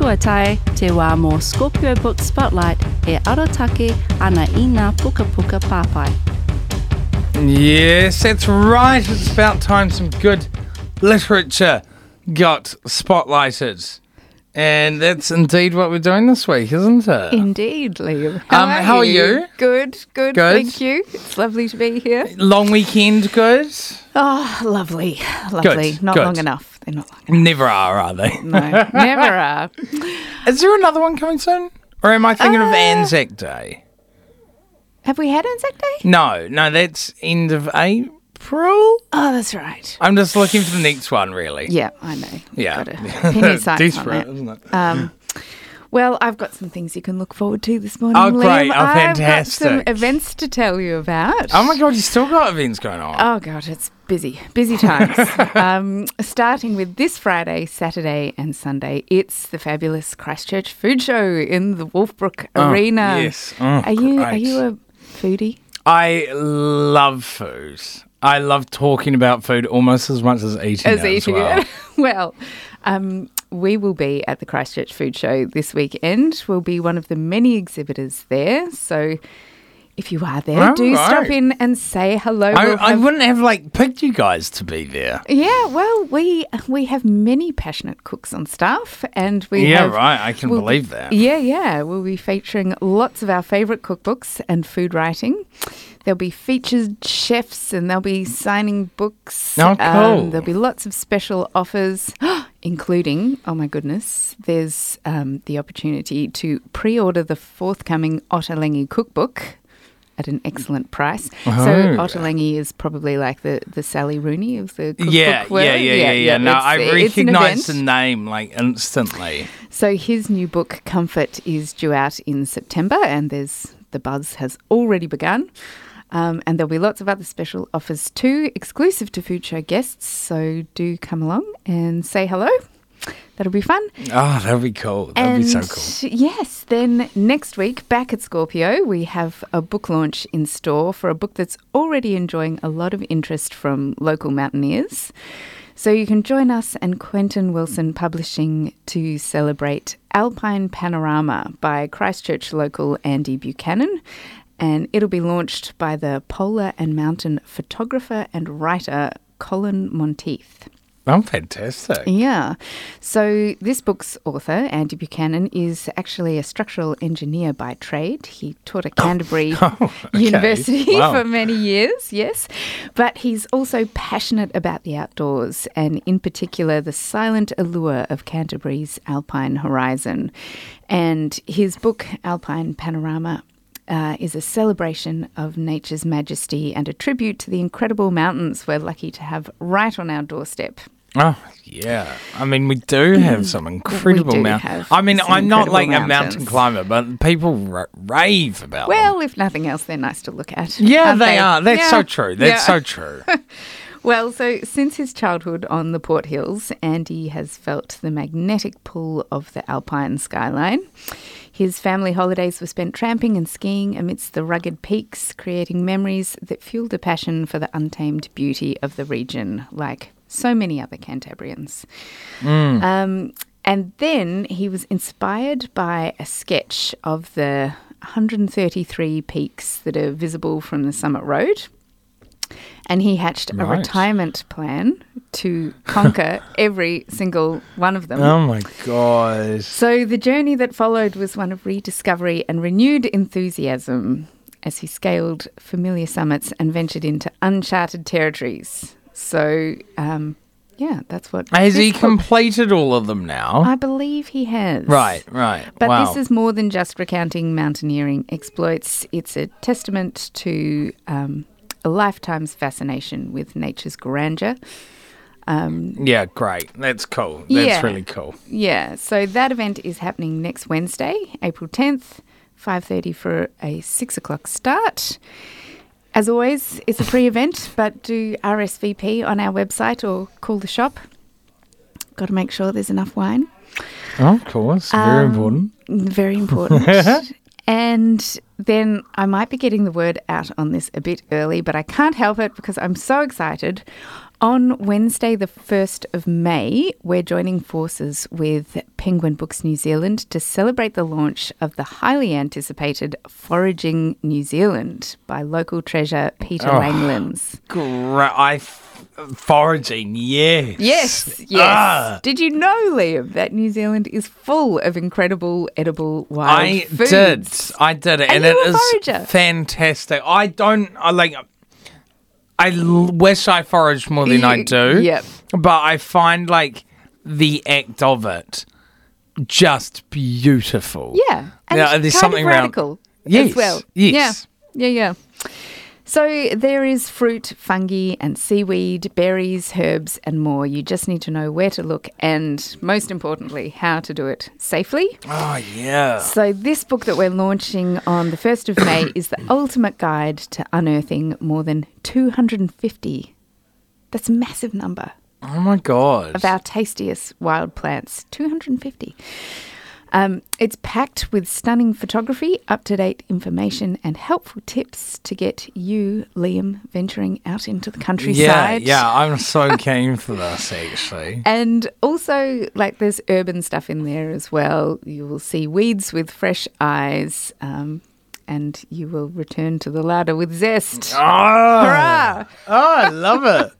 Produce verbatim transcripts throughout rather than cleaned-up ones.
Kua tae, te wā mō Scorpio Book Spotlight e arotake ana i ngā puka puka pāpai. Yes, that's right. It's about time some good literature got spotlighted. And that's indeed what we're doing this week, isn't it? Indeed, Liam. How, Um, are, how you? are you? Good, good, Good. thank you. It's lovely to be here. Long weekend, good? Oh, lovely, lovely. Good, Not good. long enough. They're not long enough. Never are, are they? No, never are. Is there another one coming soon? Or am I thinking of Uh, Anzac Day? Have we had Anzac Day? No, no, that's end of April. Oh, that's right. I'm just looking for the next one, really. Yeah, I know. Yeah. Got a penny sights on Desperate, that. isn't it? Um, well, I've got some things you can look forward to this morning, Oh, great. Liam. Oh, I've got some fantastic. events to tell you about. Oh, my God, you still got events going on. Oh, God, it's busy. Busy times. um, starting with this Friday, Saturday and Sunday, it's the fabulous Christchurch Food Show in the Wolfbrook Oh, Arena. yes. Oh, are you Are great. you a foodie? I love food. I love talking about food almost as much as eating As it eating as well. it. Well, um, we will be at the Christchurch Food Show this weekend. We'll be one of the many exhibitors there. So if you are there, Oh, do right. stop in and say hello. I, We'll I have- wouldn't have like picked you guys to be there. Yeah, well, we we have many passionate cooks on staff, and we Yeah, have, right. I can we'll believe be- that. Yeah, yeah, we'll be featuring lots of our favourite cookbooks and food writing. There'll be featured chefs, and they'll be signing books. Oh, cool. Um, there'll be lots of special offers, including, oh my goodness, there's um, the opportunity to pre-order the forthcoming Ottolenghi cookbook at an excellent price. So Oh. Ottolenghi is probably like the, the Sally Rooney of the cookbook Yeah, world. yeah, yeah, yeah, yeah. No, it's- I it's an recognise the event. name like instantly. So his new book, Comfort, is due out in September, and there's the buzz has already begun. Um, and there'll be lots of other special offers too, exclusive to Food Show guests. So do come along and say hello. That'll be fun. Oh, that'd be cool. That'd and be so cool. yes, then next week, back at Scorpio, we have a book launch in store for a book that's already enjoying a lot of interest from local mountaineers. So you can join us and Quentin Wilson Publishing to celebrate Alpine Panorama by Christchurch local Andy Buchanan. And it'll be launched by the polar and mountain photographer and writer Colin Monteith. Oh, fantastic. Yeah. So this book's author, Andy Buchanan, is actually a structural engineer by trade. He taught at Canterbury Oh, okay. University Wow. for many years, yes. But he's also passionate about the outdoors and in particular the silent allure of Canterbury's alpine horizon. And his book, Alpine Panorama, Uh, is a celebration of nature's majesty and a tribute to the incredible mountains we're lucky to have right on our doorstep. Oh, yeah. I mean, we do have some incredible do mountains. have I mean, some I'm not incredible like a mountain mountains. climber, but people ra- rave about them. Well, if nothing else, they're nice to look at. Yeah, aren't they are. That's Yeah. so true. That's Yeah. so true. Well, so since his childhood on the Port Hills, Andy has felt the magnetic pull of the alpine skyline. His family holidays were spent tramping and skiing amidst the rugged peaks, creating memories that fueled a passion for the untamed beauty of the region, like so many other Cantabrians. Um, and then he was inspired by a sketch of the one hundred thirty-three peaks that are visible from the Summit Road. And he hatched a Right. retirement plan to conquer every single one of them. Oh, my gosh. So the journey that followed was one of rediscovery and renewed enthusiasm as he scaled familiar summits and ventured into uncharted territories. So, um, yeah, that's what... Has he this book- completed all of them now? I believe he has. Right, right. But wow. this is more than just recounting mountaineering exploits. It's a testament to um, a lifetime's fascination with nature's grandeur. Um, Yeah, great. That's cool. That's Yeah. really cool. yeah, so that event is happening next Wednesday, April tenth, five thirty for a six o'clock start. As always, it's a pre-event, but do R S V P on our website or call the shop. Got to make sure there's enough wine. Oh, of course. Very Um, important. Very important. And then I might be getting the word out on this a bit early, but I can't help it because I'm so excited. On Wednesday, the first of May, we're joining forces with Penguin Books New Zealand to celebrate the launch of the highly anticipated Foraging New Zealand by local treasure Peter Oh. Langlands. Great. I f- foraging, yes. Yes, yes. Ah. Did you know, Liam, that New Zealand is full of incredible edible wild I foods? did. I did it, And and, you're it a is forager. fantastic. I don't. I like. I l- wish I foraged more than I You- do. yep. But I find like the act of it just beautiful. Yeah, and Yeah, it's there's kind something of around- radical Yes, as well. yes. Yeah, yeah, yeah. So there is fruit, fungi and seaweed, berries, herbs and more. You just need to know where to look and, most importantly, how to do it safely. Oh yeah. So this book that we're launching on the first of May is the ultimate guide to unearthing more than two hundred fifty. That's a massive number Oh my god. of our tastiest wild plants. two hundred fifty. Um, it's packed with stunning photography, up-to-date information and helpful tips to get you, Liam, venturing out into the yeah, countryside. yeah. I'm so keen for this actually. And also, like, there's urban stuff in there as well. You will see weeds with fresh eyes, um, and you will return to the larder with zest. Oh, Hurrah! oh, I love it.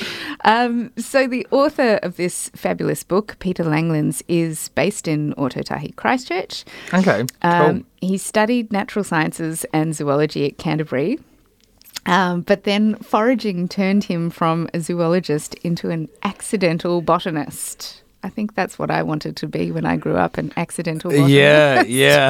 Um, so the author of this fabulous book, Peter Langlands, is based in Ōtautahi, Christchurch. Okay, Um, cool. He studied natural sciences and zoology at Canterbury. Um, but then foraging turned him from a zoologist into an accidental botanist. I think that's what I wanted to be when I grew up, an accidental botanist. Yeah,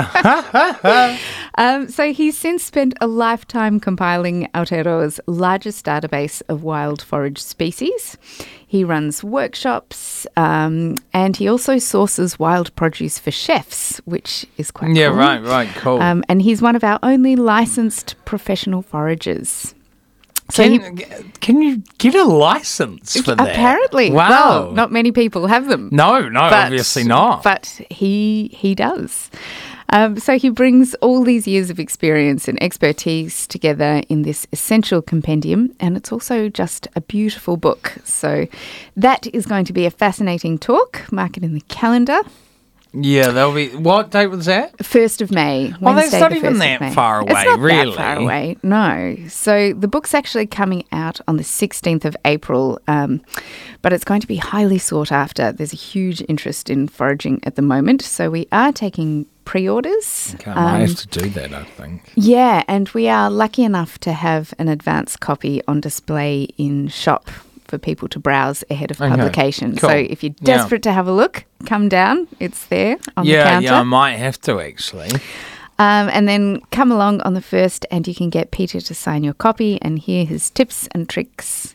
yeah. Um, so he's since spent a lifetime compiling Aotearoa's largest database of wild forage species. He runs workshops um, and he also sources wild produce for chefs, which is quite yeah, cool. right, right, cool. Um, and he's one of our only licensed professional foragers. So he- can, can you get a license for that? apparently, Wow. well, not many people have them. no, no, But- obviously not. But he he does. Um, so he brings all these years of experience and expertise together in this essential compendium, and it's also just a beautiful book. So that is going to be a fascinating talk. Mark it in the calendar. yeah, there'll be. What date was that? First of May. Well, that's Wednesday, not the even first of that May. far It's away, not really. that far away, no. So the book's actually coming out on the sixteenth of April, um, but it's going to be highly sought after. There's a huge interest in foraging at the moment, so we are taking pre-orders. Okay, I might Um, have to do that, I think. Yeah, and we are lucky enough to have an advance copy on display in shop for people to browse ahead of Okay, publication. cool. So if you're Yeah. desperate to have a look, come down. It's there on the Yeah, counter. yeah, I might have to actually. Um, and then come along on the first and you can get Peter to sign your copy and hear his tips and tricks.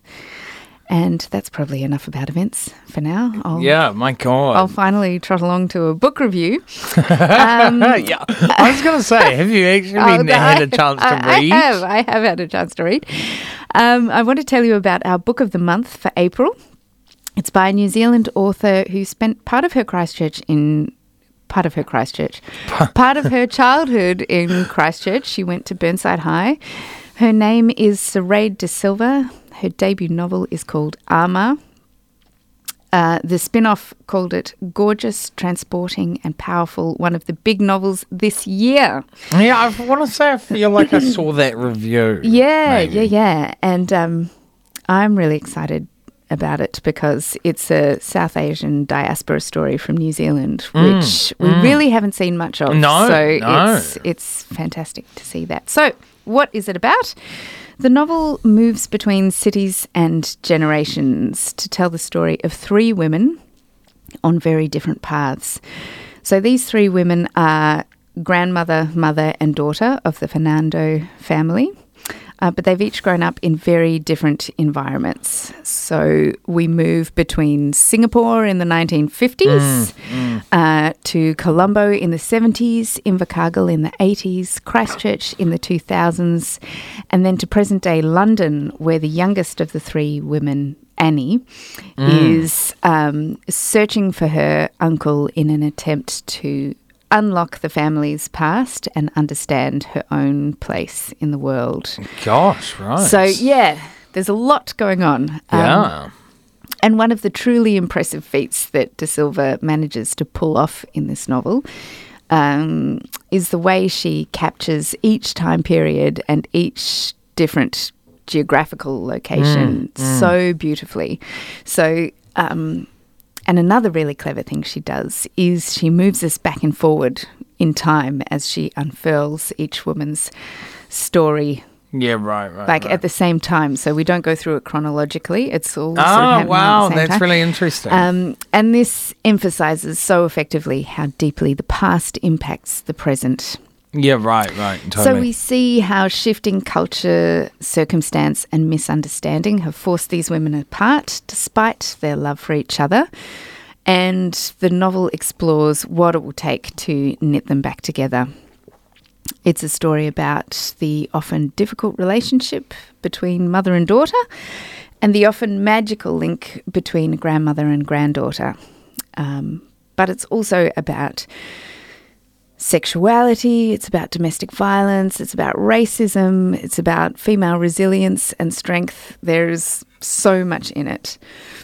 And that's probably enough about events for now. I'll, Yeah, my God. I'll finally trot along to a book review. Um, yeah, I was going to say, have you actually Oh, been, no, had a I- chance to I, read? I have. I have had a chance to read. Um, I want to tell you about our book of the month for April. It's by a New Zealand author who spent part of her Christchurch in part of her Christchurch, part of her childhood in Christchurch. She went to Burnside High. Her name is Saraid De Silva. Her debut novel is called Armour. Uh, the spin-off called it Gorgeous, Transporting and Powerful, one of the big novels this year. Yeah, I want to say I feel like I saw that review. Yeah, maybe. yeah, yeah. And um, I'm really excited about it because it's a South Asian diaspora story from New Zealand, which we really haven't seen much of. No, so no. it's it's fantastic to see that. So, what is it about? The novel moves between cities and generations to tell the story of three women on very different paths. So these three women are grandmother, mother and daughter of the Fernando family. Uh, but they've each grown up in very different environments. So we move between Singapore in the nineteen fifties uh, to Colombo in the seventies, Invercargill in the eighties, Christchurch in the two thousands, and then to present-day London, where the youngest of the three women, Annie, is um, searching for her uncle in an attempt to unlock the family's past and understand her own place in the world. Gosh, right. So, yeah, there's a lot going on. Um, Yeah. And one of the truly impressive feats that De Silva manages to pull off in this novel um, is the way she captures each time period and each different geographical location Mm, mm. so beautifully. So, um, and another really clever thing she does is she moves us back and forward in time as she unfurls each woman's story, Yeah, right, right. like right. at the same time. So we don't go through it chronologically. It's all sort of Oh, happening wow. at the same That's time. really interesting. Um, and this emphasizes so effectively how deeply the past impacts the present. yeah, right, right. Totally. So we see how shifting culture, circumstance, and misunderstanding have forced these women apart despite their love for each other. And the novel explores what it will take to knit them back together. It's a story about the often difficult relationship between mother and daughter and the often magical link between grandmother and granddaughter. Um, but it's also about sexuality, it's about domestic violence, it's about racism, it's about female resilience and strength. There's so much in it.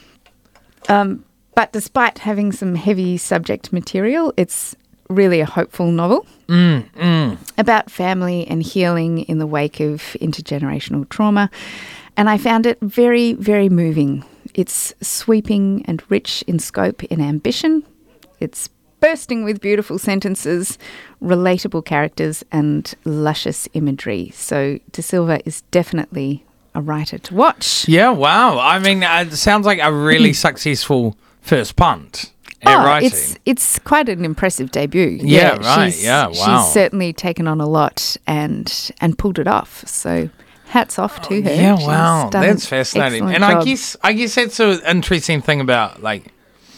Um, but despite having some heavy subject material, it's really a hopeful novel Mm, mm. about family and healing in the wake of intergenerational trauma. And I found it very, very moving. It's sweeping and rich in scope and ambition. It's bursting with beautiful sentences, relatable characters, and luscious imagery. So De Silva is definitely a writer to watch. Yeah, wow. I mean, uh, it sounds like a really successful first punt at Oh, writing. it's it's quite an impressive debut. Yeah, right, she's- yeah, wow. She's certainly taken on a lot and and pulled it off. So hats off to her. Yeah, She's wow. done That's an fascinating. excellent And I job. guess I guess that's an interesting thing about like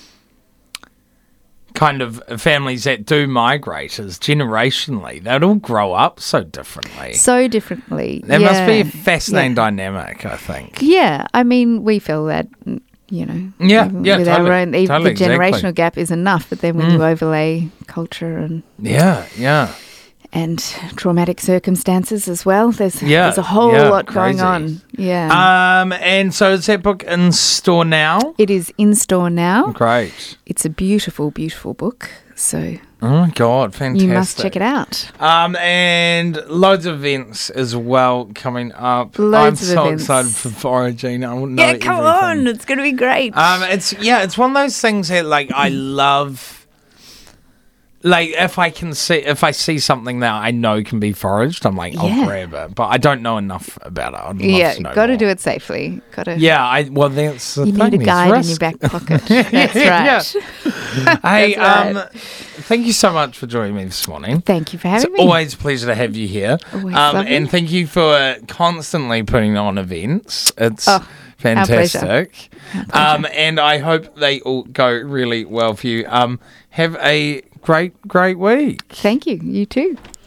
kind of families that do migrate is generationally. They'd all grow up so differently. so differently. There yeah. must be a fascinating Yeah. dynamic, I think. Yeah, I mean, we feel that, you know, Yeah, even yeah, with totally, our own, even totally, the generational exactly. gap is enough. But then when Mm. you overlay culture and Yeah, yeah. and traumatic circumstances as well, there's Yeah, there's a whole yeah, lot going crazy. on. Yeah, Um, and so is that book in store now? it is in store now. Great. It's a beautiful, beautiful book. So Oh my god, fantastic. you must check it out. Um, and loads of events as well coming up. Loads I'm of so events. excited for Foraging. I will know Yeah, come everything. on, it's going to be great. Um, it's yeah, it's one of those things that like I love. Like if I can see if I see something that I know can be foraged, I'm like I'll Yeah. grab it. But I don't know enough about it. I'd love yeah, to know got to more. do it safely. Got to. Yeah, I well that's the You thing. need a there's guide in risk. your back pocket. That's Yeah. right. Hey, That's um, thank you so much for joining me this morning. Thank you for It's having me. always a pleasure to have you here. Always um, lovely. and thank you for constantly putting on events. It's Oh, our pleasure. fantastic. Um, and I hope they all go really well for you. Um, have a great, great week. Thank you. You too.